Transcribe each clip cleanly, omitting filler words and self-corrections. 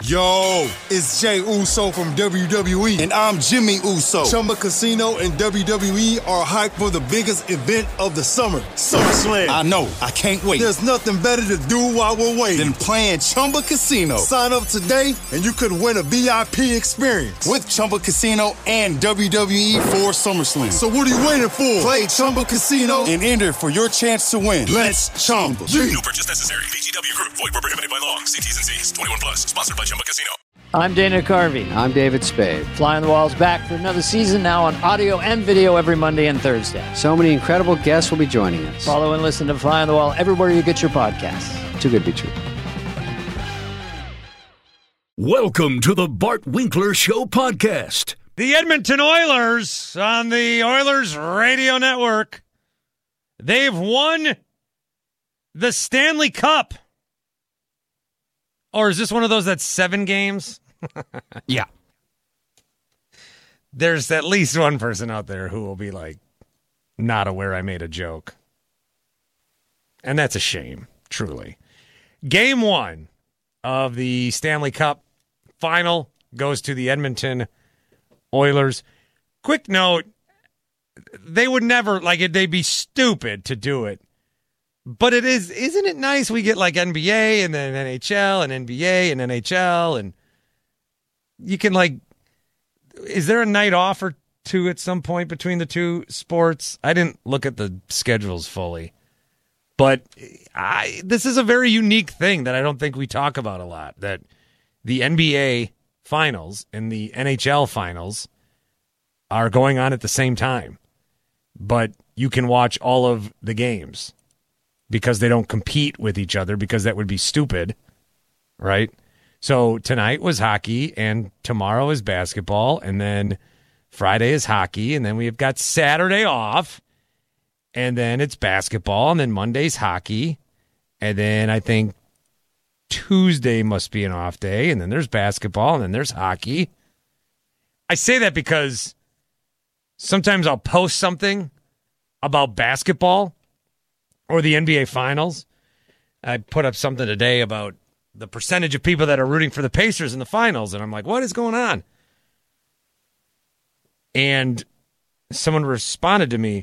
Yo, it's Jay Uso from WWE, and I'm Jimmy Uso. Chumba Casino and WWE are hyped for the biggest event of the summer, SummerSlam. I know, I can't wait. There's nothing better to do while we're waiting than playing Chumba Casino. Sign up today, and you could win a VIP experience with Chumba Casino and WWE for SummerSlam. So what are you waiting for? Play Chumba Casino and enter for your chance to win. Let's Chumba. No purchase necessary. VGW Group. Void where prohibited by law. See T's and C's. 21 plus. Sponsored by Chumba Casino. I'm Dana Carvey. I'm David Spade. Fly on the Wall's back for another season, now on audio and video every Monday and Thursday. So many incredible guests will be joining us. Follow and listen to Fly on the Wall everywhere you get your podcasts. Too good to be true. Welcome to the Bart Winkler Show podcast. The Edmonton Oilers on the Oilers Radio Network. They've won the Stanley Cup. Or is this one of those that's 7 games? Yeah. There's at least one person out there who will be like, not aware I made a joke. And that's a shame, truly. Game 1 of the Stanley Cup final goes to the Edmonton Oilers. Quick note, they would never, they'd be stupid to do it. But isn't it nice we get like NBA and then NHL and NBA and NHL and you can is there a night off or two at some point between the two sports? I didn't look at the schedules fully, but this is a very unique thing that I don't think we talk about a lot, that the NBA finals and the NHL finals are going on at the same time, but you can watch all of the games. Because they don't compete with each other, because that would be stupid, right? So tonight was hockey, and tomorrow is basketball, and then Friday is hockey, and then we've got Saturday off, and then it's basketball, and then Monday's hockey, and then I think Tuesday must be an off day, and then there's basketball, and then there's hockey. I say that because sometimes I'll post something about basketball, or the NBA Finals. I put up something today about the percentage of people that are rooting for the Pacers in the finals, and I'm like, what is going on? And someone responded to me,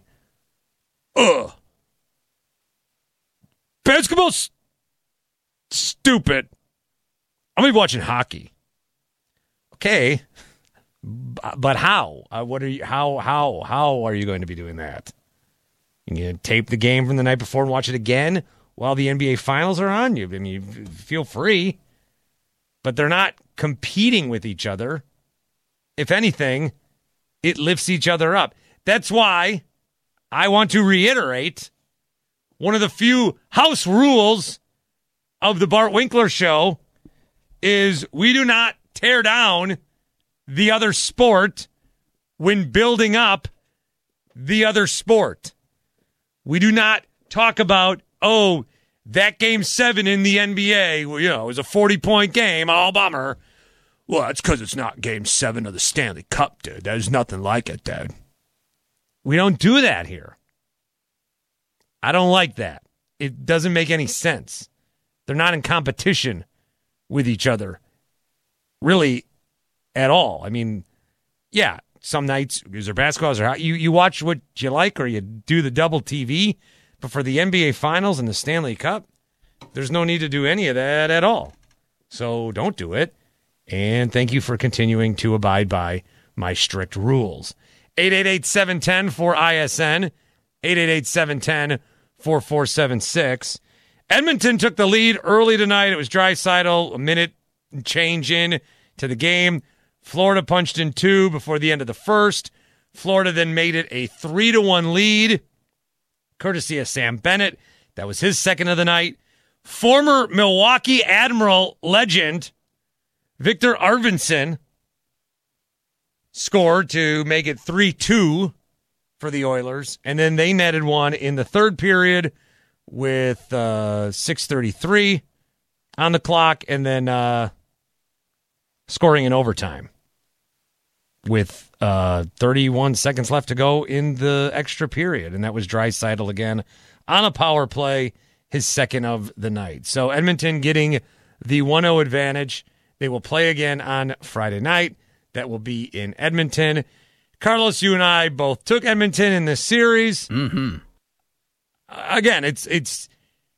basketball's stupid. I'm going to be watching hockey. Okay, but how? What are you? How are you going to be doing that? You can tape the game from the night before and watch it again while the NBA Finals are on. You feel free, but they're not competing with each other. If anything, it lifts each other up. That's why I want to reiterate one of the few house rules of the Bart Winkler Show is we do not tear down the other sport when building up the other sport. We do not talk about, that game 7 in the NBA, it was a 40-point game. Oh, bummer. Well, that's because it's not game 7 of the Stanley Cup, dude. There's nothing like it, dude. We don't do that here. I don't like that. It doesn't make any sense. They're not in competition with each other, really, at all. I mean, yeah. Some nights, is there basketball? Is there hockey? You watch what you like or you do the double TV. But for the NBA Finals and the Stanley Cup, there's no need to do any of that at all. So don't do it. And thank you for continuing to abide by my strict rules. 888-710-4ISN, 888-710-4476. Edmonton took the lead early tonight. It was Draisaitl, a minute change in to the game. Florida punched in 2 before the end of the first. Florida then made it a 3-1 lead, courtesy of Sam Bennett. That was his second of the night. Former Milwaukee Admiral legend Victor Arvidsson scored to make it 3-2 for the Oilers. And then they netted one in the third period with 6:33 on the clock, and then scoring in overtime with 31 seconds left to go in the extra period. And that was Draisaitl again on a power play, his second of the night. So Edmonton getting the 1-0 advantage. They will play again on Friday night. That will be in Edmonton. Carlos, you and I both took Edmonton in this series. Mm-hmm. Again, it's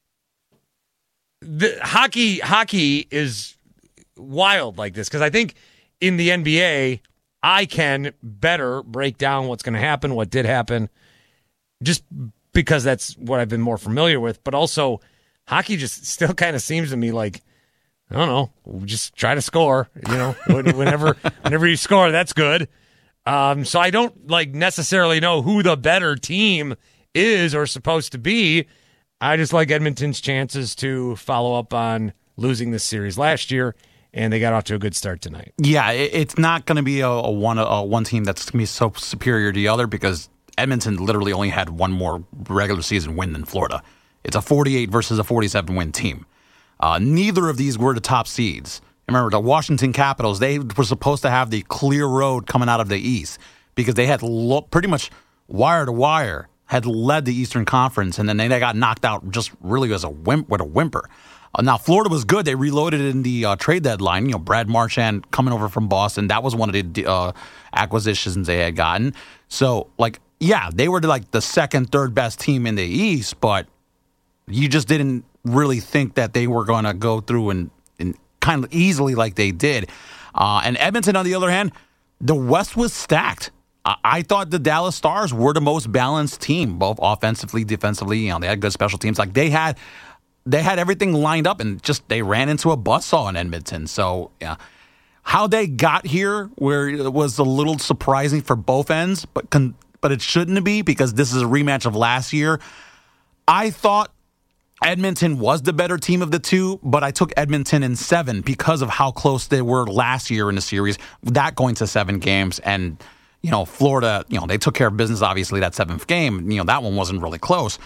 the hockey is wild like this because I think in the NBA I can better break down what's going to happen, what did happen, just because that's what I've been more familiar with. But also, hockey just still kind of seems to me like, I don't know, just try to score. Whenever you score, that's good. So I don't necessarily know who the better team is or supposed to be. I just like Edmonton's chances to follow up on losing this series last year, and they got off to a good start tonight. Yeah, it's not going to be a one team that's going to be so superior to the other because Edmonton literally only had one more regular season win than Florida. It's a 48 versus a 47 win team. Neither of these were the top seeds. Remember, the Washington Capitals, they were supposed to have the clear road coming out of the East because they had pretty much wire to wire had led the Eastern Conference, and then they got knocked out just really as a whimper. Now, Florida was good. They reloaded in the trade deadline. Brad Marchand coming over from Boston. That was one of the acquisitions they had gotten. So, they were the second, third best team in the East, but you just didn't really think that they were going to go through and kind of easily like they did. And Edmonton, on the other hand, the West was stacked. I thought the Dallas Stars were the most balanced team, both offensively, defensively. They had good special teams. They had everything lined up, and just they ran into a buzzsaw in Edmonton. So, yeah, how they got here was a little surprising for both ends, but it shouldn't be because this is a rematch of last year. I thought Edmonton was the better team of the two, but I took Edmonton in 7 because of how close they were last year in the series, that going to 7 games. And, Florida, they took care of business, obviously, that 7th game. That one wasn't really close.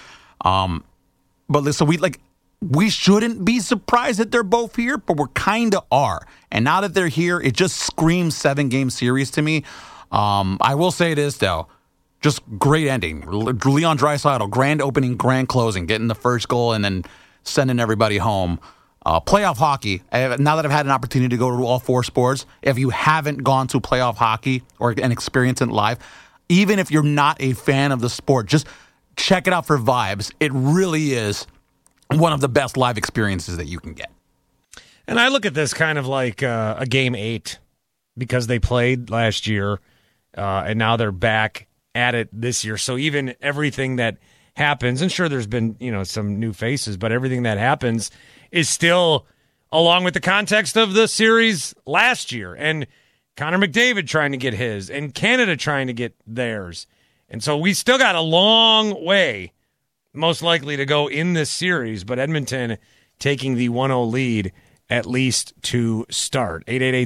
But so we shouldn't be surprised that they're both here, but we kind of are. And now that they're here, it just screams 7-game series to me. I will say this, though. Just great ending. Leon Draisaitl, grand opening, grand closing, getting the first goal and then sending everybody home. Playoff hockey, now that I've had an opportunity to go to all 4 sports, if you haven't gone to playoff hockey and experience it live, even if you're not a fan of the sport, just check it out for vibes. It really is one of the best live experiences that you can get. And I look at this kind of like a Game 8 because they played last year and now they're back at it this year. So even everything that happens, and sure there's been, some new faces, but everything that happens is still along with the context of the series last year. And Connor McDavid trying to get his, and Canada trying to get theirs. And so we still got a long way, most likely, to go in this series, but Edmonton taking the 1-0 lead at least to start.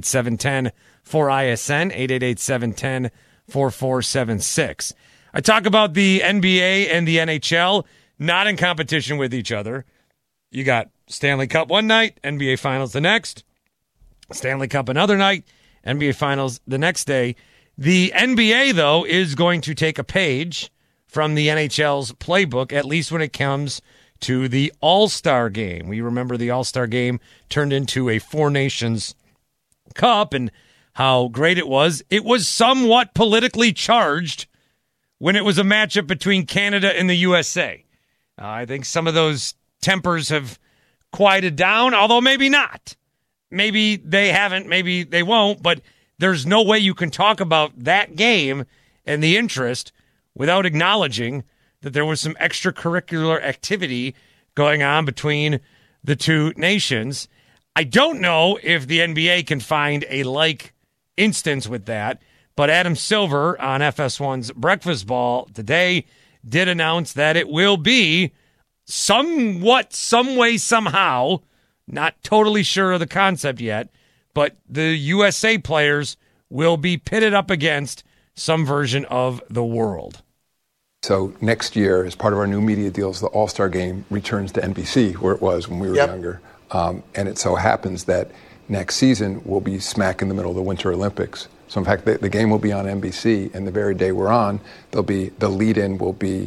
888-710-4ISN, 888-710-4476. I talk about the NBA and the NHL not in competition with each other. You got Stanley Cup one night, NBA Finals the next. Stanley Cup another night, NBA Finals the next day. The NBA, though, is going to take a page from the NHL's playbook, at least when it comes to the All-Star Game. We remember the All-Star Game turned into a Four Nations Cup and how great it was. It was somewhat politically charged when it was a matchup between Canada and the USA. I think some of those tempers have quieted down, although maybe not. Maybe they haven't, maybe they won't, but there's no way you can talk about that game and the interest without acknowledging that there was some extracurricular activity going on between the two nations. I don't know if the NBA can find a like instance with that, but Adam Silver on FS1's Breakfast Ball today did announce that it will be somewhat, some way, somehow, not totally sure of the concept yet, but the USA players will be pitted up against some version of the world. So next year, as part of our new media deals, the All-Star Game returns to NBC, where it was when we were younger. And it so happens that next season we'll be smack in the middle of the Winter Olympics. So in fact, the game will be on NBC, and the very day we're on, the lead-in will be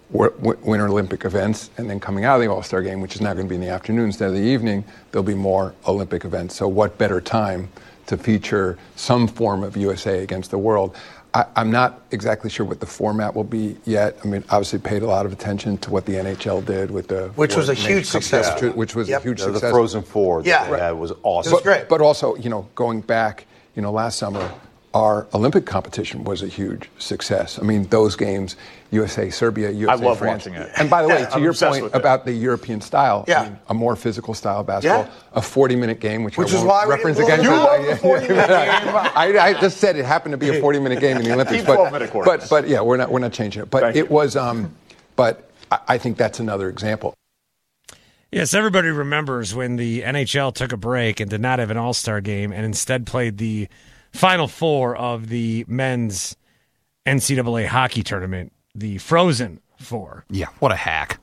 Winter Olympic events, and then coming out of the All-Star game, which is now going to be in the afternoon instead of the evening, there'll be more Olympic events. So what better time to feature some form of USA against the world? I'm not exactly sure what the format will be yet. I mean, obviously paid a lot of attention to what the NHL did with the... Which was a huge success. Which was a huge success. The Frozen Four that was awesome. It was great. But also, going back, last summer, our Olympic competition was a huge success. I mean, those games, USA, Serbia, USA, I love France. watching it. And by the way, to I'm your obsessed point with it. about the European style, I mean, a more physical style of basketball, a 40-minute game, which I is won't why we reference didn't again. go to the 40-minute game. I just said it happened to be a 40-minute game in the Olympics. 12-minute quarters. But yeah, we're not changing it. But it was, but I think that's another example. Yes, everybody remembers when the NHL took a break and did not have an All-Star game and instead played the Final Four of the men's NCAA hockey tournament, the Frozen Four. Yeah, what a hack.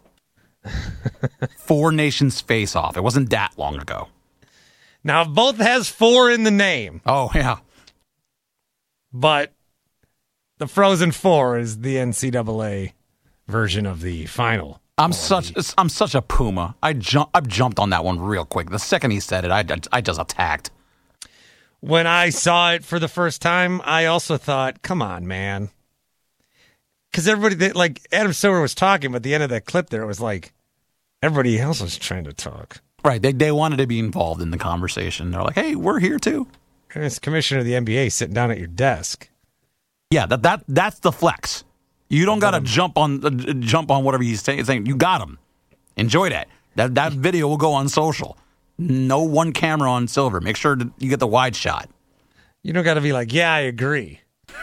4 nations face off. It wasn't that long ago. Now, both has 4 in the name, Oh, yeah. but the Frozen Four is the NCAA version of the final. I'm such a Puma. I jumped on that one real quick. The second he said it, I just attacked. When I saw it for the first time, I also thought, come on, man. Because everybody, like Adam Silver was talking, but at the end of that clip there, it was like everybody else was trying to talk. Right. They wanted to be involved in the conversation. They're like, hey, we're here too. And it's commissioner of the NBA sitting down at your desk. Yeah, that's the flex. You don't got to jump on whatever he's saying. You got him. Enjoy that. That video will go on social. No one camera on Silver. Make sure that you get the wide shot. You don't got to be like, yeah, I agree.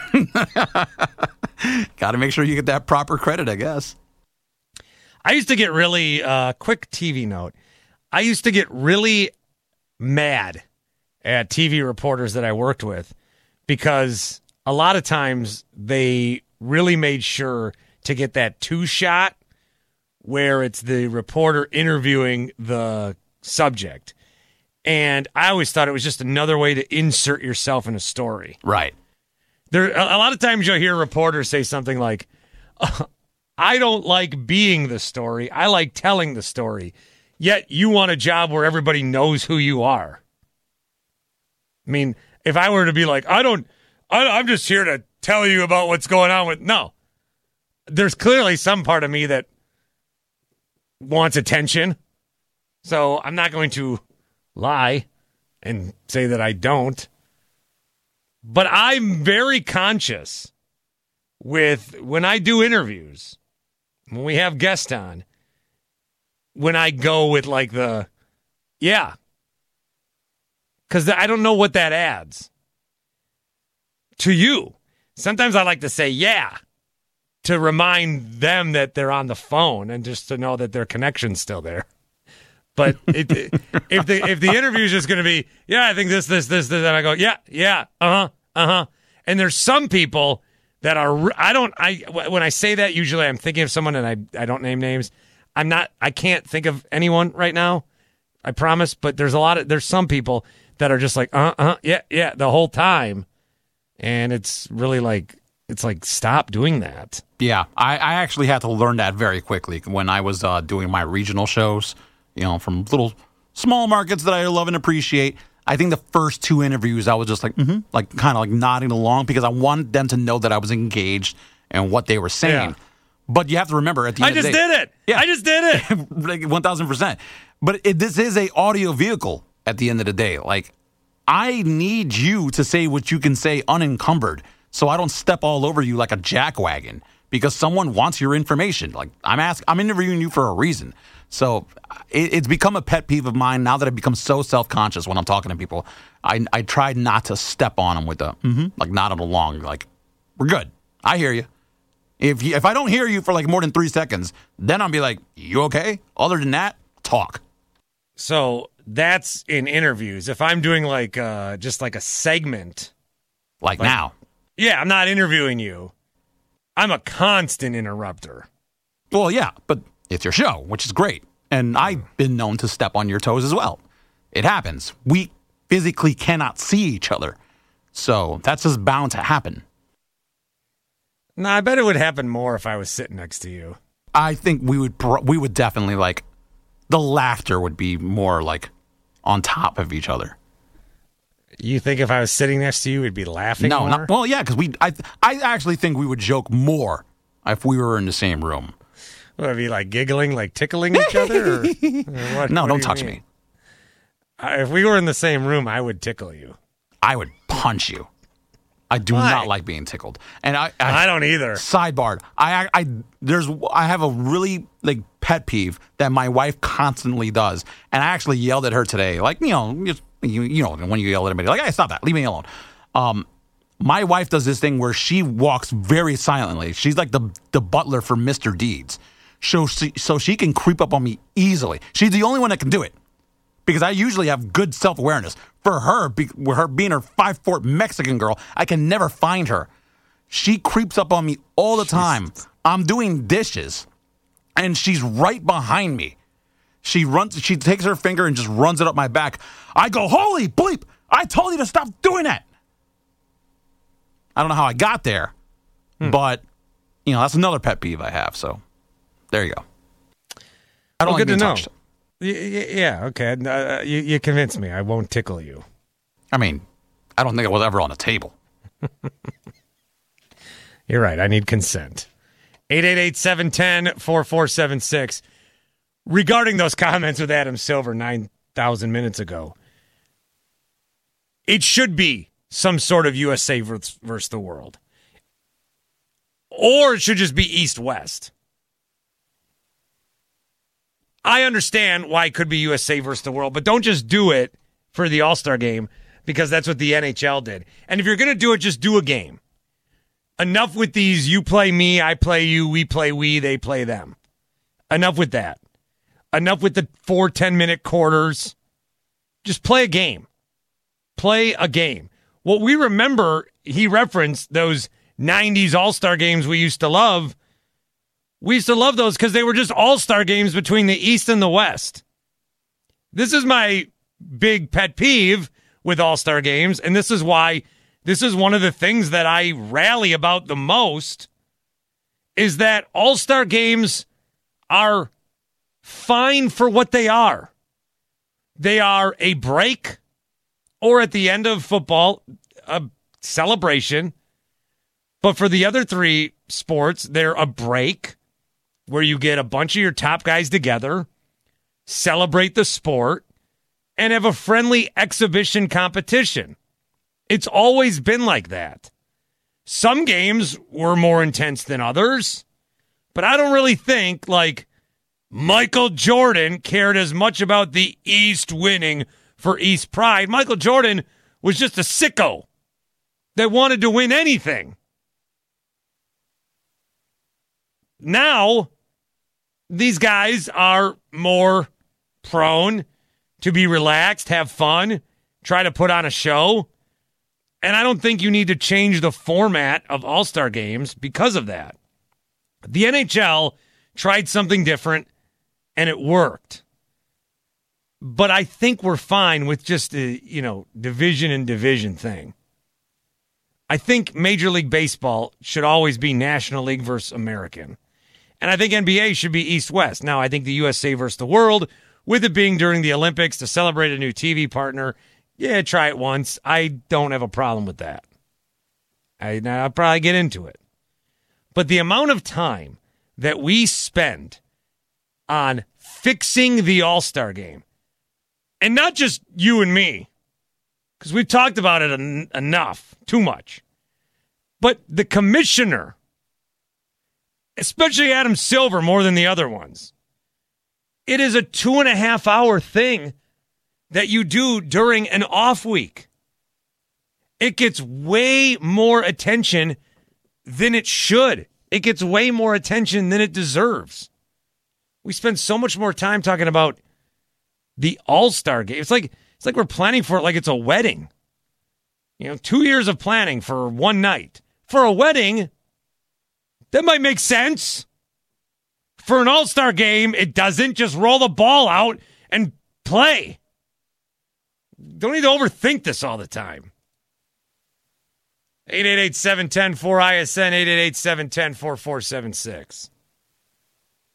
Got to make sure you get that proper credit, I guess. I used to get really, quick TV note. I used to get really mad at TV reporters that I worked with because a lot of times they really made sure to get that 2-shot where it's the reporter interviewing the subject. And I always thought it was just another way to insert yourself in a story. Right. There, a lot of times you'll hear reporters say something like, I don't like being the story. I like telling the story. Yet you want a job where everybody knows who you are. I mean, if I were to be like, I'm just here to tell you about what's going on with, no. There's clearly some part of me that wants attention. So I'm not going to lie and say that I don't. But I'm very conscious with when I do interviews, when we have guests on, when I go with like the, yeah. Because I don't know what that adds to you. Sometimes I like to say, yeah, to remind them that they're on the phone and just to know that their connection's still there. But if the interview is just going to be, yeah, I think this, then I go, yeah, and there's some people that are, when I say that, usually I'm thinking of someone and I don't name names. I can't think of anyone right now. I promise. But there's some people that are just like, yeah, the whole time. And it's really like, stop doing that. Yeah, I actually had to learn that very quickly when I was doing my regional shows, from little small markets that I love and appreciate. I think the first 2 interviews, I was just like, kind of like nodding along because I wanted them to know that I was engaged in what they were saying. Yeah. But you have to remember at the end of the day. I just did it. 1,000%. But this is a audio vehicle at the end of the day. Like, I need you to say what you can say unencumbered so I don't step all over you like a jackwagon because someone wants your information. Like, I'm interviewing you for a reason. So it's become a pet peeve of mine now that I've become so self-conscious when I'm talking to people. I try not to step on them with like nodding along. Like, we're good. I hear you. If I don't hear you for like more than 3 seconds, then I'll be like, you okay? Other than that, talk. So that's in interviews. If I'm doing like just like a segment. Like now. Yeah, I'm not interviewing you. I'm a constant interrupter. Well, yeah, but it's your show, which is great. And I've been known to step on your toes as well. It happens. We physically cannot see each other. So that's just bound to happen. Nah, I bet it would happen more if I was sitting next to you. I think we would definitely like the laughter would be more like on top of each other. You think if I was sitting next to you, we'd be laughing No, more? well, yeah, because I actually think we would joke more if we were in the same room. Would it be like giggling, like tickling each other? Or what, No, what don't do you touch mean? me. If we were in the same room, I would tickle you. I would punch you. I do Why? not like being tickled, and I don't either. Sidebar: I have a really like pet peeve that my wife constantly does, and I actually yelled at her today. Like you know when you yell at anybody, like hey, stop that, leave me alone. My wife does this thing where she walks very silently. She's like the butler for Mr. Deeds, so she can creep up on me easily. She's the only one that can do it. Because I usually have good self-awareness. For her, with her being her 5'4" Mexican girl, I can never find her. She creeps up on me all the time. I'm doing dishes, and she's right behind me. She takes her finger and just runs it up my back. I go, holy bleep! I told you to stop doing that! I don't know how I got there, but, that's another pet peeve I have, so there you go. I don't like good being to know. touched. Yeah, okay. You convinced me. I won't tickle you. I mean, I don't think it was ever on the table. You're right. I need consent. 888-710-4476. Regarding those comments with Adam Silver 9,000 minutes ago, it should be some sort of USA versus the world. Or it should just be East-West. I understand why it could be USA versus the world, but don't just do it for the All-Star game because that's what the NHL did. And if you're going to do it, just do a game. Enough with these you play me, I play you, we play we, they play them. Enough with that. Enough with the 4 10-minute quarters. Just play a game. Play a game. What we remember, he referenced those 90s All-Star games we used to love. We used to love those because they were just all-star games between the East and the West. This is my big pet peeve with all-star games, and this is why this is one of the things that I rally about the most, is that all-star games are fine for what they are. They are a break, or at the end of football, a celebration. But for the other three sports, they're a break, where you get a bunch of your top guys together, celebrate the sport, and have a friendly exhibition competition. It's always been like that. Some games were more intense than others, but I don't really think, like, Michael Jordan cared as much about the East winning for East pride. Michael Jordan was just a sicko that wanted to win anything. Now, these guys are more prone to be relaxed, have fun, try to put on a show. And I don't think you need to change the format of All-Star games because of that. The NHL tried something different, and it worked. But I think we're fine with just a, division and division thing. I think Major League Baseball should always be National League versus American. And I think NBA should be East-West. Now, I think the USA versus the world, with it being during the Olympics to celebrate a new TV partner, yeah, try it once. I don't have a problem with that. I'll probably get into it. But the amount of time that we spend on fixing the All-Star game, and not just you and me, because we've talked about it enough, too much, but the commissioner, especially Adam Silver more than the other ones, it is a 2.5-hour thing that you do during an off week. It gets way more attention than it should. It gets way more attention than it deserves. We spend so much more time talking about the All-Star game. It's like we're planning for it like it's a wedding. 2 years of planning for one night. For a wedding, that might make sense. For an All-Star game, it doesn't. Just roll the ball out and play. Don't need to overthink this all the time. 888-710-4ISN, 888-710-4476.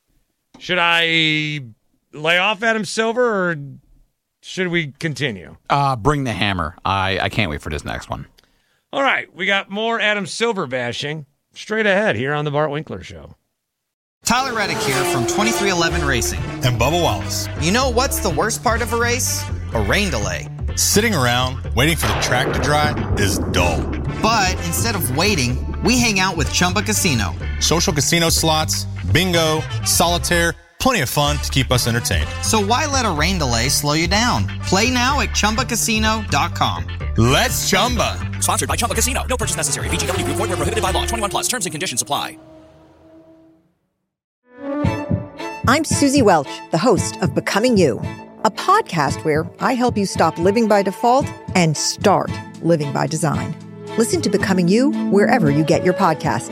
Should I lay off Adam Silver or should we continue? Bring the hammer. I can't wait for this next one. All right, we got more Adam Silver bashing straight ahead here on the Bart Winkler Show. Tyler Reddick here from 2311 Racing. And Bubba Wallace. You know what's the worst part of a race? A rain delay. Sitting around waiting for the track to dry is dull. But instead of waiting, we hang out with Chumba Casino. Social casino slots, bingo, solitaire, plenty of fun to keep us entertained. So why let a rain delay slow you down? Play now at ChumbaCasino.com. Let's Chumba. Sponsored by Chumba Casino. No purchase necessary. VGW Group. Void where prohibited by law. 21 plus. Terms and conditions apply. I'm Susie Welch, the host of Becoming You, a podcast where I help you stop living by default and start living by design. Listen to Becoming You wherever you get your podcasts.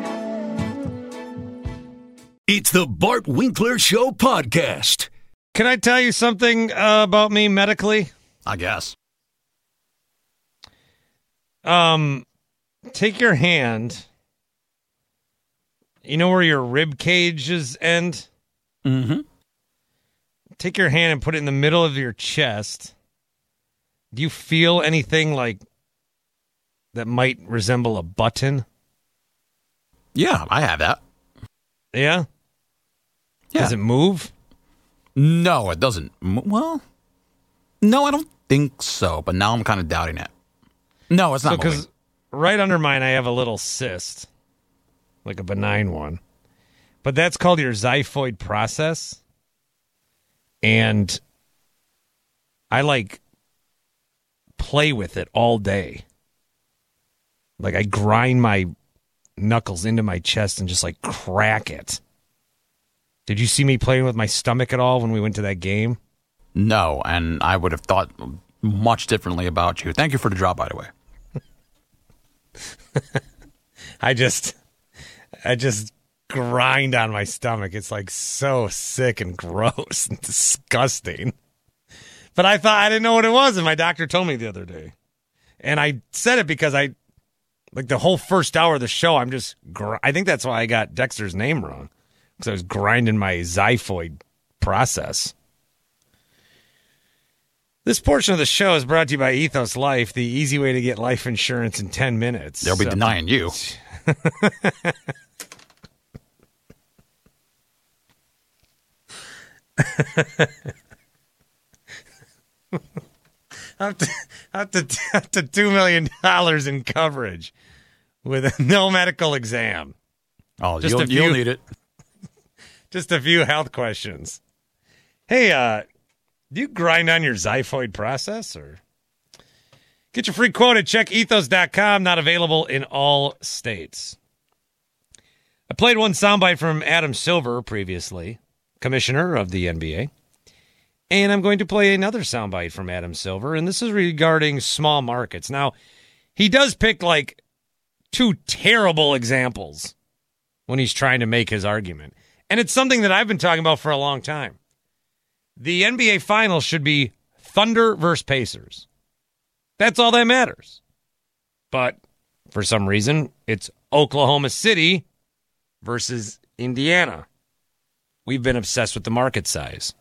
It's the Bart Winkler Show podcast. Can I tell you something about me medically? I guess. Take your hand. You know where your rib cages end? Mm-hmm. Take your hand and put it in the middle of your chest. Do you feel anything like that might resemble a button? Yeah, I have that. Yeah? Yeah. Does it move? No, it doesn't. Well, no, I don't think so, but now I'm kind of doubting it. No, it's not moving. Because right under mine, I have a little cyst, like a benign one. But that's called your xiphoid process. And I, play with it all day. Like, I grind my knuckles into my chest and just, crack it. Did you see me playing with my stomach at all when we went to that game? No, and I would have thought much differently about you. Thank you for the drop, by the way. I just grind on my stomach. It's so sick and gross and disgusting. But I didn't know what it was, and my doctor told me the other day. And I said it because the whole first hour of the show, I think that's why I got Dexter's name wrong. Because I was grinding my xiphoid process. This portion of the show is brought to you by Ethos Life, the easy way to get life insurance in 10 minutes. They'll be denying you. up to $2 million in coverage with no medical exam. Oh, you'll need it. Just a few health questions. Hey, do you grind on your xiphoid process? Or get your free quote at checkethos.com. Not available in all states. I played one soundbite from Adam Silver previously, commissioner of the NBA. And I'm going to play another soundbite from Adam Silver, and this is regarding small markets. Now, he does pick two terrible examples when he's trying to make his argument. And it's something that I've been talking about for a long time. The NBA Finals should be Thunder versus Pacers. That's all that matters. But for some reason, it's Oklahoma City versus Indiana. We've been obsessed with the market size.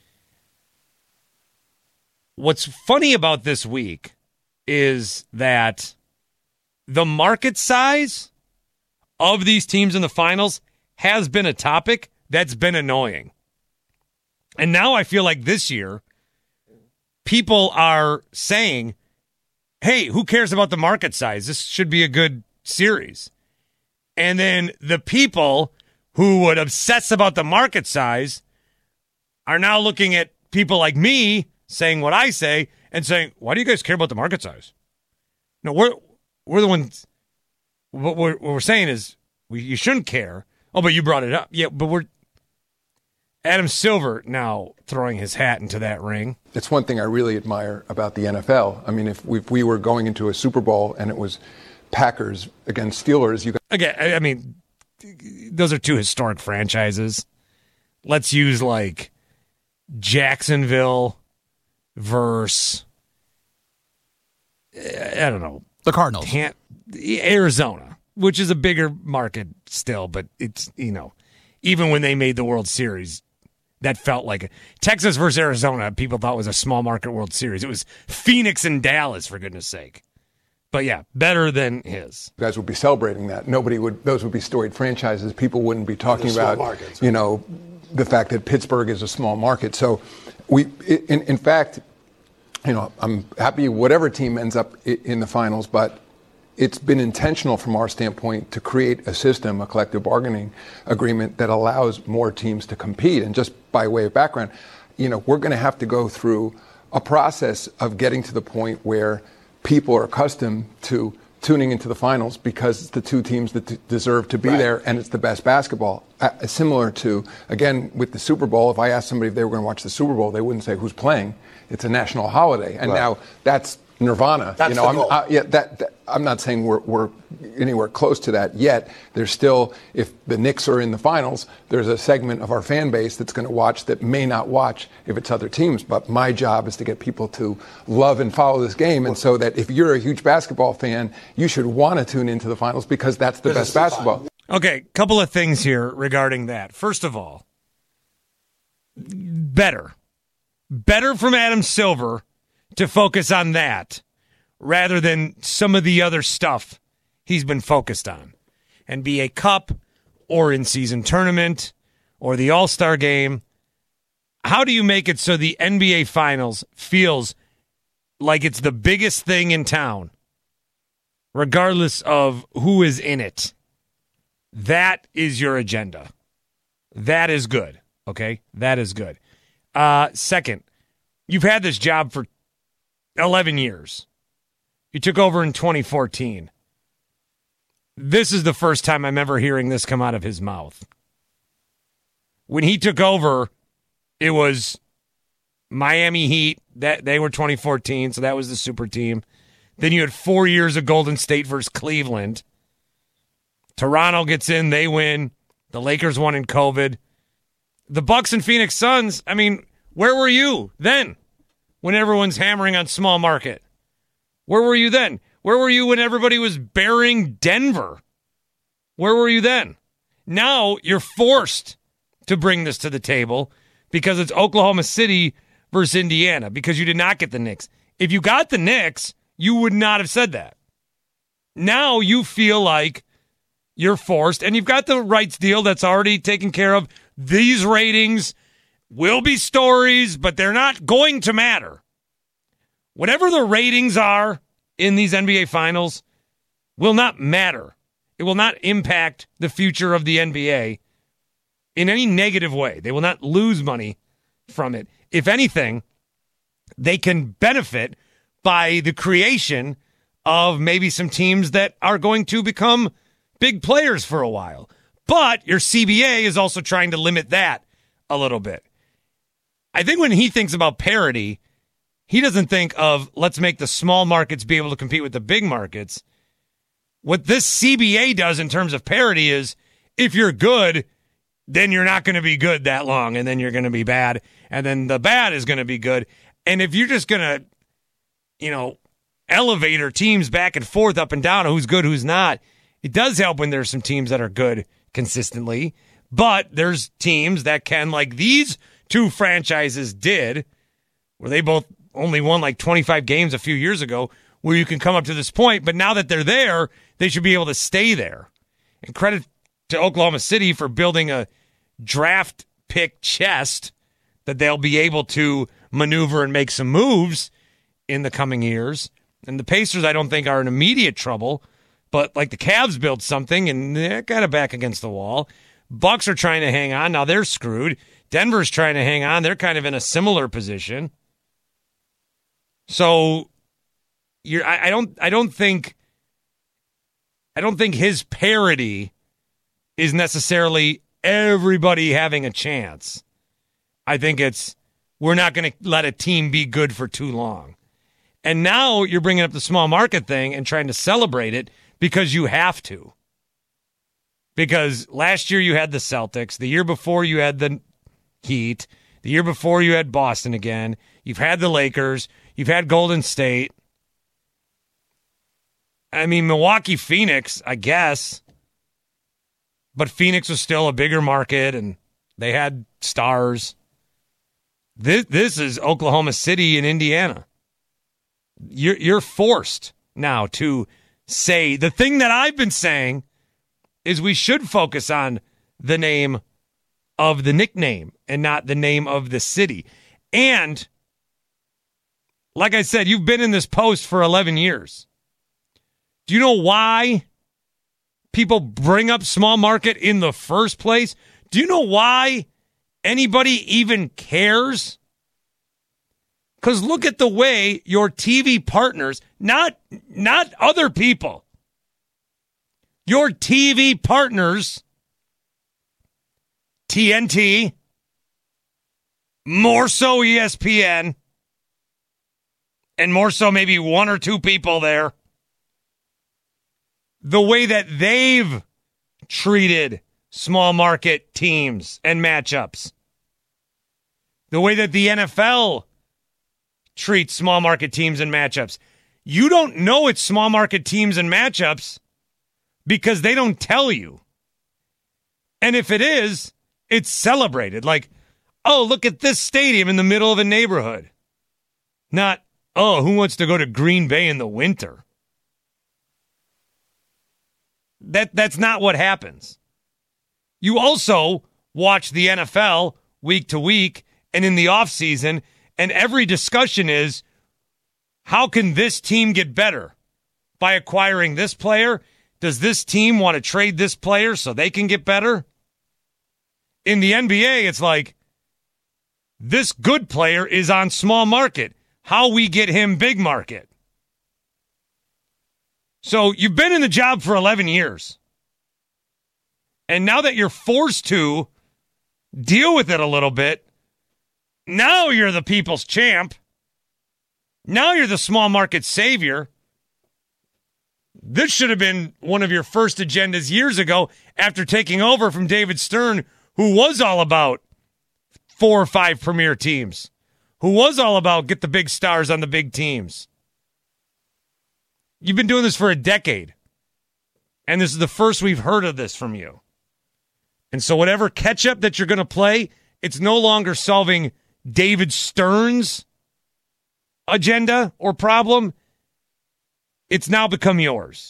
What's funny about this week is that the market size of these teams in the finals has been a topic that's been annoying. And now I feel like this year, people are saying, hey, who cares about the market size? This should be a good series. And then the people who would obsess about the market size are now looking at people like me saying what I say and saying, why do you guys care about the market size? No, we're the ones. What we're saying is you shouldn't care. Oh, but you brought it up. Yeah, but we're Adam Silver now throwing his hat into that ring. It's one thing I really admire about the NFL. I mean, if we were going into a Super Bowl and it was Packers against Steelers, I mean, those are two historic franchises. Let's use Jacksonville versus I don't know, the Cardinals, Arizona, which is a bigger market still, but it's even when they made the World Series, that felt like Texas versus Arizona, people thought was a small market World Series. It was Phoenix and Dallas, for goodness sake. But yeah, better than his. You guys would be celebrating that. Those would be storied franchises. People wouldn't be talking about, markets, the fact that Pittsburgh is a small market. So in fact, I'm happy whatever team ends up in the finals, but it's been intentional from our standpoint to create a system, a collective bargaining agreement that allows more teams to compete. And just by way of background, we're going to have to go through a process of getting to the point where people are accustomed to tuning into the finals because it's the two teams that deserve to be there and it's the best basketball. Similar to, again, with the Super Bowl, if I asked somebody if they were going to watch the Super Bowl, they wouldn't say who's playing. It's a national holiday. And now that's nirvana. That's the goal. I'm not saying we're anywhere close to that yet. There's still, if the Knicks are in the finals, there's a segment of our fan base that's going to watch that may not watch if it's other teams. But my job is to get people to love and follow this game. And so that if you're a huge basketball fan, you should want to tune into the finals because that's the best basketball. Okay, couple of things here regarding that. First of all, better from Adam Silver to focus on that rather than some of the other stuff he's been focused on. NBA Cup or in-season tournament or the All-Star game. How do you make it so the NBA Finals feels like it's the biggest thing in town, regardless of who is in it? That is your agenda. That is good, okay? That is good. Second, you've had this job for 11 years. You took over in 2014. This is the first time I'm ever hearing this come out of his mouth. When he took over, it was Miami Heat. That they were 2014, so that was the super team. Then you had 4 years of Golden State versus Cleveland. Toronto gets in, they win. The Lakers won in COVID. The Bucks and Phoenix Suns, where were you then when everyone's hammering on small market? Where were you then? Where were you when everybody was burying Denver? Where were you then? Now you're forced to bring this to the table because it's Oklahoma City versus Indiana because you did not get the Knicks. If you got the Knicks, you would not have said that. Now you feel like you're forced, and you've got the rights deal that's already taken care of. These ratings will be stories, but they're not going to matter. Whatever the ratings are in these NBA Finals will not matter. It will not impact the future of the NBA in any negative way. They will not lose money from it. If anything, they can benefit by the creation of maybe some teams that are going to become big players for a while. But your CBA is also trying to limit that a little bit. I think when he thinks about parity, he doesn't think of let's make the small markets be able to compete with the big markets. What this CBA does in terms of parity is if you're good, then you're not going to be good that long, and then you're going to be bad, and then the bad is going to be good. And if you're just going to, elevator teams back and forth, up and down, who's good, who's not, it does help when there's some teams that are good consistently, but there's teams that can, like these two franchises did, where they both only won like 25 games a few years ago, where you can come up to this point, but now that they're there, they should be able to stay there. And credit to Oklahoma City for building a draft pick chest that they'll be able to maneuver and make some moves in the coming years. And the Pacers, I don't think, are in immediate trouble, but like the Cavs built something and they're kind of back against the wall. Bucks are trying to hang on. Now they're screwed. Denver's trying to hang on. They're kind of in a similar position. So I don't think his parity is necessarily everybody having a chance. I think it's we're not going to let a team be good for too long. And now you're bringing up the small market thing and trying to celebrate it because you have to. Because last year you had the Celtics. The year before you had the Heat. The year before you had Boston again. You've had the Lakers. You've had Golden State. Milwaukee, Phoenix, I guess. But Phoenix was still a bigger market, and they had stars. This is Oklahoma City and Indiana. You're forced now to say the thing that I've been saying is we should focus on the name of the nickname and not the name of the city. And like I said, you've been in this post for 11 years. Do you know why people bring up small market in the first place? Do you know why anybody even cares? Because look at the way your TV partners, not other people, your TV partners, TNT, more so ESPN, and more so maybe one or two people there, the way that they've treated small market teams and matchups, the way that the NFL treats small market teams and matchups. You don't know it's small market teams and matchups because they don't tell you. And if it is, it's celebrated. Like, oh, look at this stadium in the middle of a neighborhood. Not, oh, who wants to go to Green Bay in the winter? That's not what happens. You also watch the NFL week to week and in the offseason, and every discussion is, how can this team get better? By acquiring this player? Does this team want to trade this player so they can get better? In the NBA, it's like, this good player is on small market. How we get him big market? So you've been in the job for 11 years. And now that you're forced to deal with it a little bit, now you're the people's champ. Now you're the small market savior. This should have been one of your first agendas years ago after taking over from David Stern, who was all about 4 or 5 premier teams, who was all about get the big stars on the big teams. You've been doing this for a decade, and this is the first we've heard of this from you. And so whatever catch-up that you're going to play, it's no longer solving David Stern's agenda or problem. It's now become yours.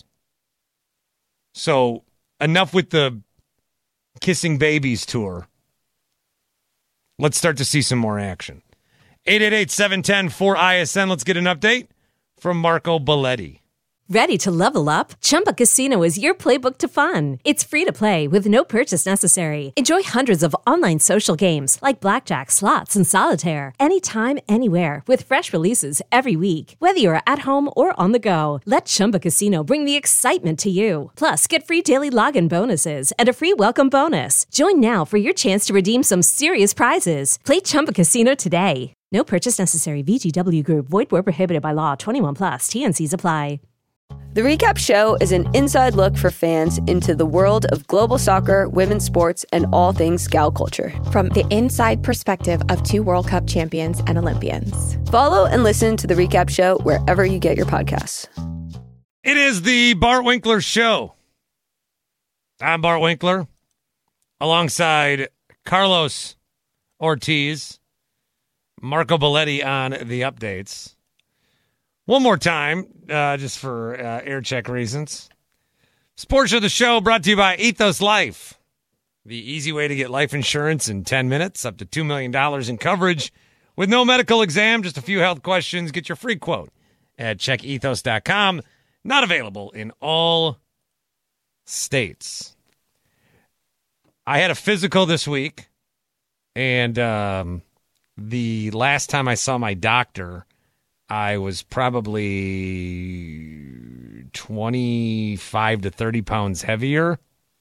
So enough with the Kissing Babies tour. Let's start to see some more action. 888-710-4ISN. Let's get an update from Marco Belletti. Ready to level up? Chumba Casino is your playbook to fun. It's free to play with no purchase necessary. Enjoy hundreds of online social games like blackjack, slots, and solitaire anytime, anywhere with fresh releases every week. Whether you're at home or on the go, let Chumba Casino bring the excitement to you. Plus, get free daily login bonuses and a free welcome bonus. Join now for your chance to redeem some serious prizes. Play Chumba Casino today. No purchase necessary. VGW Group. Void where prohibited by law. 21 plus. T&Cs apply. The Recap Show is an inside look for fans into the world of global soccer, women's sports, and all things Scout culture. From the inside perspective of 2 World Cup champions and Olympians. Follow and listen to The Recap Show wherever you get your podcasts. It is the Bart Winkler Show. I'm Bart Winkler, alongside Carlos Ortiz, Marco Belletti on the updates. One more time, just for air check reasons. This portion of the show brought to you by Ethos Life. The easy way to get life insurance in 10 minutes, up to $2 million in coverage with no medical exam, just a few health questions. Get your free quote at checkethos.com. Not available in all states. I had a physical this week, and the last time I saw my doctor, I was probably 25 to 30 pounds heavier,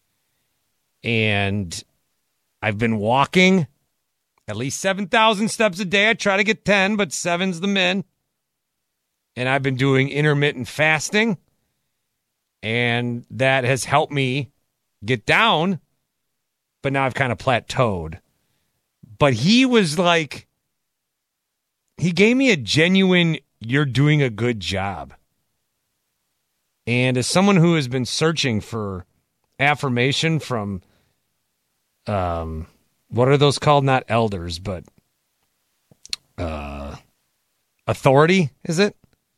and I've been walking at least 7,000 steps a day. I try to get 10, but 7's the min. And I've been doing intermittent fasting, and that has helped me get down, but now I've kind of plateaued. But he was like, he gave me a genuine, you're doing a good job. And as someone who has been searching for affirmation from what are those called? Not elders, but authority, is it?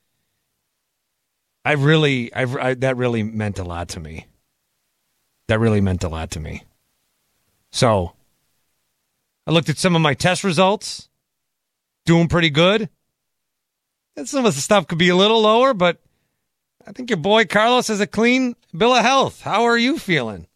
That really meant a lot to me. So I looked at some of my test results, doing pretty good. And some of the stuff could be a little lower, but I think your boy Carlos has a clean bill of health. How are you feeling?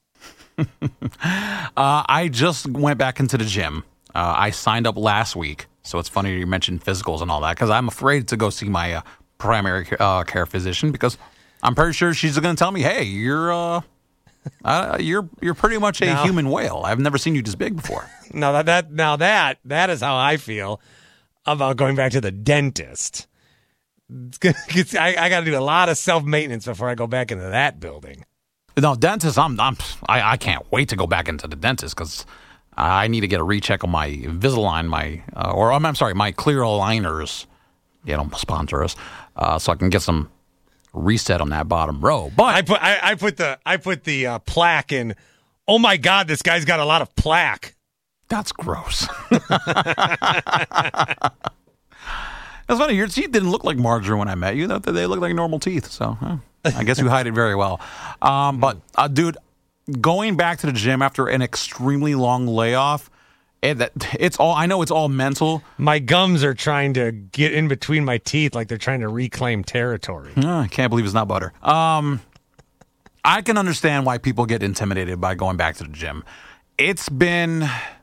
I just went back into the gym. I signed up last week, so it's funny you mentioned physicals and all that, because I'm afraid to go see my primary care physician, because I'm pretty sure she's going to tell me, hey, you're pretty much a human whale. I've never seen you this big before. That is how I feel about going back to the dentist. I got to do a lot of self-maintenance before I go back into that building. No, dentist, I can't wait to go back into the dentist, because I need to get a recheck on my Invisalign, my clear aligners. They don't sponsor us, so I can get some reset on that bottom row. But I put the plaque in. Oh my God, this guy's got a lot of plaque. That's gross. That's funny. Your teeth didn't look like margarine when I met you. They look like normal teeth. So I guess you hide it very well. But dude, going back to the gym after an extremely long layoff, it's all. I know it's all mental. My gums are trying to get in between my teeth, like they're trying to reclaim territory. I can't believe it's not butter. I can understand why people get intimidated by going back to the gym. It's been,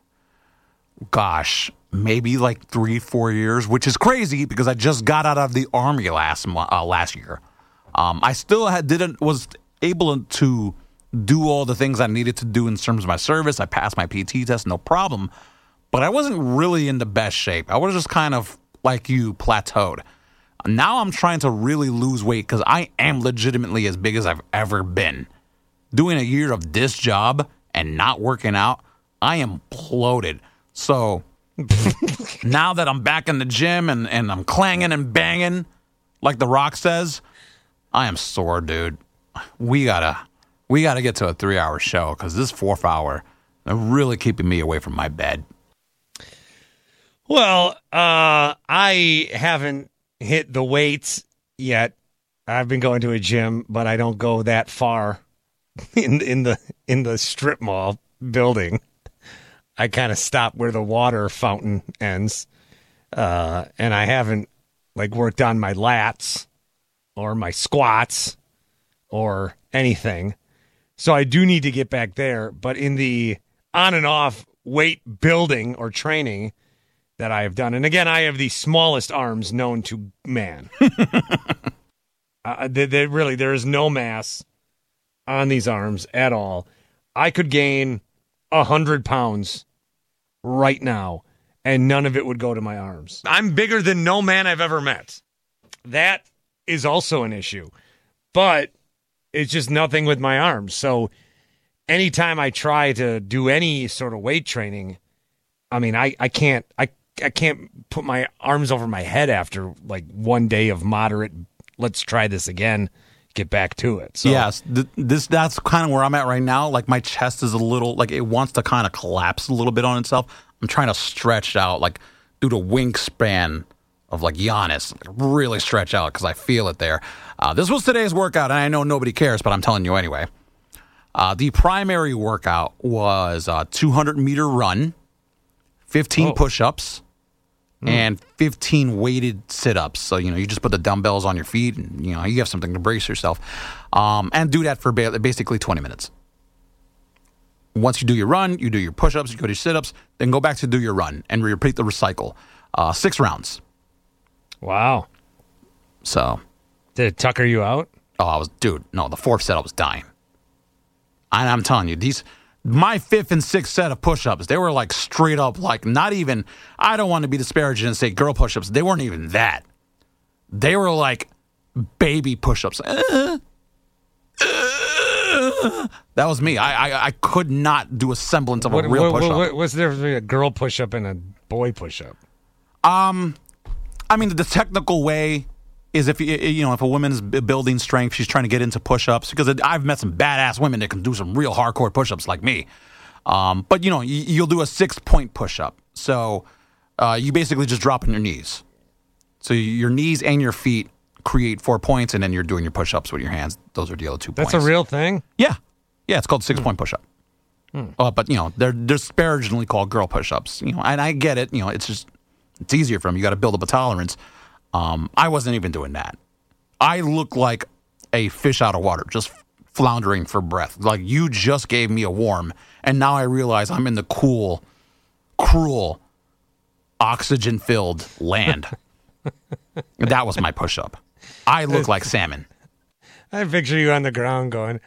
maybe like 3-4 years, which is crazy because I just got out of the Army last year. I still was able to do all the things I needed to do in terms of my service. I passed my PT test, no problem. But I wasn't really in the best shape. I was just kind of like you, plateaued. Now I'm trying to really lose weight because I am legitimately as big as I've ever been. Doing a year of this job and not working out, I am bloated. So now that I'm back in the gym and I'm clanging and banging, like The Rock says, I am sore, dude. We gotta get to a 3-hour show because this 4th hour are really keeping me away from my bed. Well, I haven't hit the weights yet. I've been going to a gym, but I don't go that far in the strip mall building. I kind of stop where the water fountain ends, and I haven't worked on my lats or my squats or anything. So I do need to get back there. But in the on and off weight building or training that I have done, and again, I have the smallest arms known to man. There is no mass on these arms at all. I could gain 100 pounds right now, and none of it would go to my arms. I'm bigger than no man I've ever met. That is also an issue, but it's just nothing with my arms. So anytime I try to do any sort of weight training, I mean, I can't put my arms over my head after one day of moderate, let's try this again, get back to it. So, yes, that's kind of where I'm at right now. Like my chest is a little, it wants to kind of collapse a little bit on itself. I'm trying to stretch out, do the wingspan of Giannis, really stretch out because I feel it there. This was today's workout, and I know nobody cares, but I'm telling you anyway. The primary workout was a 200-meter run, 15 push-ups, and 15 weighted sit-ups. So, you just put the dumbbells on your feet and, you have something to brace yourself. And do that for basically 20 minutes. Once you do your run, you do your push-ups, you go to your sit-ups, then go back to do your run and repeat the recycle. 6 rounds. Wow. So. Did it tucker you out? Oh, the 4th set I was dying. And I'm telling you, my 5th and 6th set of push-ups, they were straight up, not even, I don't want to be disparaging and say girl push-ups. They weren't even that. They were baby push-ups. That was me. I could not do a semblance of a real push-up. What's the difference between a girl push-up and a boy push-up? I mean, the technical way is if if a woman is building strength, she's trying to get into push-ups, because I've met some badass women that can do some real hardcore push-ups like me. But, you'll do a 6-point push-up. So you basically just drop on your knees. So your knees and your feet create 4 points, and then you're doing your push-ups with your hands. Those are the other 2 points. That's a real thing? Yeah. Yeah, it's called 6-point push-up. But, they're disparagingly called girl push-ups. And I get it. It's easier for them. You got to build up a tolerance. I wasn't even doing that. I look like a fish out of water, just floundering for breath. Like, you just gave me a warm, and now I realize I'm in the cool, cruel, oxygen-filled land. That was my push-up. I look like salmon. I picture you on the ground going,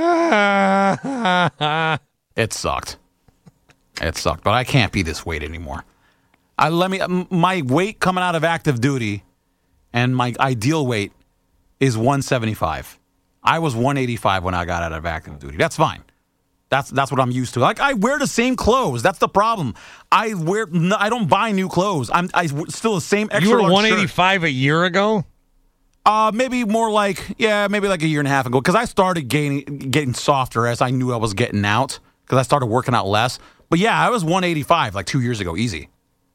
ah. It sucked. But I can't be this weight anymore. My weight coming out of active duty and my ideal weight is 175. I was 185 when I got out of active duty. That's fine. That's what I'm used to. Like, I wear the same clothes. That's the problem. I don't buy new clothes. I still the same extra. You were 185 a year ago? Maybe more like, maybe like a year and a half ago. Because I started getting softer as I knew I was getting out. Because I started working out less. But yeah, I was 185 like 2 years ago, easy.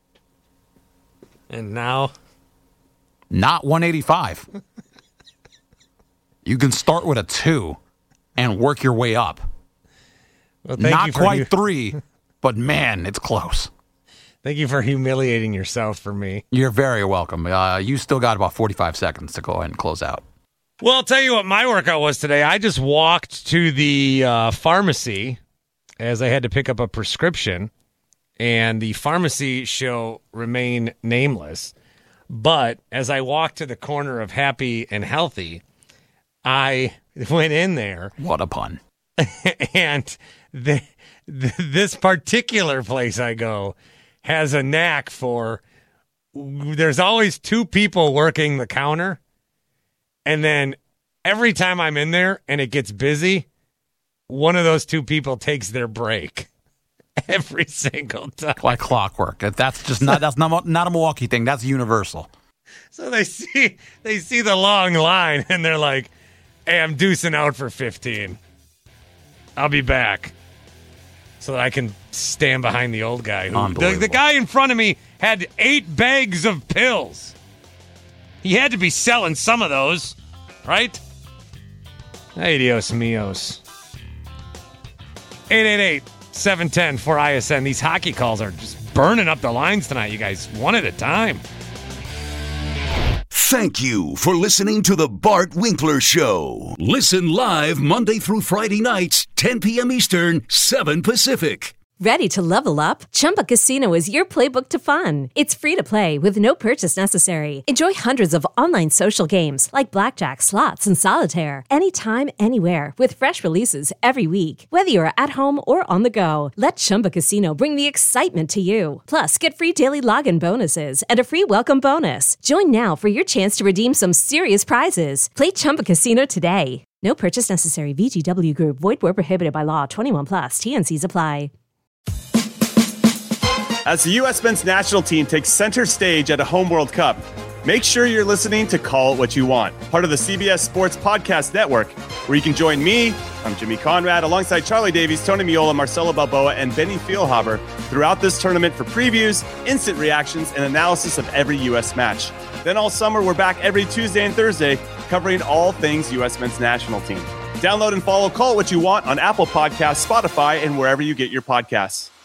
And now? Not 185. You can start with a 2 and work your way up. Well, not quite 3, but man, it's close. Thank you for humiliating yourself for me. You're very welcome. You still got about 45 seconds to go ahead and close out. Well, I'll tell you what my workout was today. I just walked to the pharmacy as I had to pick up a prescription, and the pharmacy shall remain nameless. But as I walked to the corner of Happy and Healthy, I went in there. What a pun. And this particular place I go has a knack for, there's always 2 people working the counter. And then every time I'm in there and it gets busy, one of those 2 people takes their break. Every single time. Like clockwork. That's not a Milwaukee thing. That's universal. So they see the long line and they're like, hey, I'm deucing out for 15. I'll be back. So that I can stand behind the old guy. The guy in front of me had 8 bags of pills. He had to be selling some of those, right? Hey, Dios míos. 888-710-4ISN. These hockey calls are just burning up the lines tonight, you guys, one at a time. Thank you for listening to The Bart Winkler Show. Listen live Monday through Friday nights, 10 p.m. Eastern, 7 Pacific. Ready to level up? Chumba Casino is your playbook to fun. It's free to play with no purchase necessary. Enjoy hundreds of online social games like blackjack, slots, and solitaire anytime, anywhere with fresh releases every week. Whether you're at home or on the go, let Chumba Casino bring the excitement to you. Plus, get free daily login bonuses and a free welcome bonus. Join now for your chance to redeem some serious prizes. Play Chumba Casino today. No purchase necessary. VGW Group. Void where prohibited by law. 21+. TNCs apply. As the U.S. men's national team takes center stage at a home World Cup, make sure you're listening to Call It What You Want, part of the CBS Sports Podcast Network, where you can join me, I'm Jimmy Conrad, alongside Charlie Davies, Tony Miola, Marcelo Balboa, and Benny Feilhaber throughout this tournament for previews, instant reactions, and analysis of every U.S. match. Then all summer, we're back every Tuesday and Thursday, covering all things U.S. men's national team. Download and follow Call It What You Want on Apple Podcasts, Spotify, and wherever you get your podcasts.